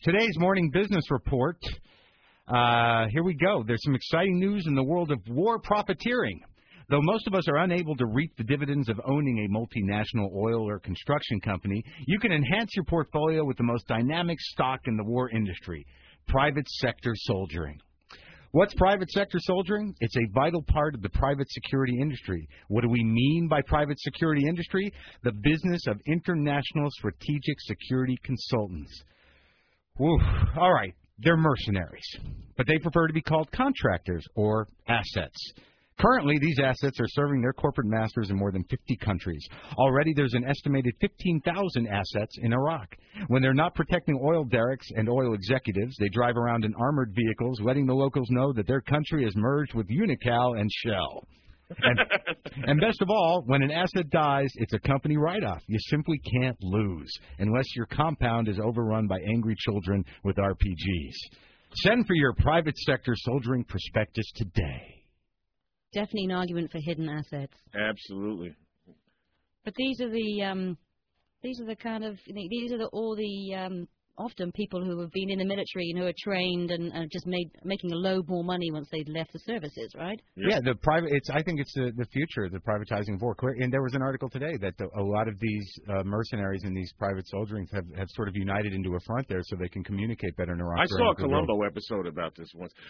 Today's morning business report. Here we go. There's some exciting news in the world of war profiteering. Though most of us are unable to reap the dividends of owning a multinational oil or construction company, you can enhance your portfolio with the most dynamic stock in the war industry, private sector soldiering. What's private sector soldiering? It's a vital part of the private security industry. What do we mean by private security industry? The business of international strategic security consultants. Whew. All right, they're mercenaries, but they prefer to be called contractors or assets. Currently, these assets are serving their corporate masters in more than 50 countries. Already, there's an estimated 15,000 assets in Iraq. When they're not protecting oil derricks and oil executives, they drive around in armored vehicles, letting the locals know that their country is merged with Unocal and Shell. And best of all, when an asset dies, it's a company write-off. You simply can't lose unless your compound is overrun by angry children with RPGs. Send for your private sector soldiering prospectus today. Definitely an argument for hidden assets. Absolutely. But these are often people who have been in the military and who are trained and are just making a load more money once they've left the services, right? Yeah, I think it's the future, the privatizing of war. And there was an article today that a lot of these mercenaries and these private soldierings have sort of united into a front there so they can communicate better in Iraq. I saw a Columbo episode about this once.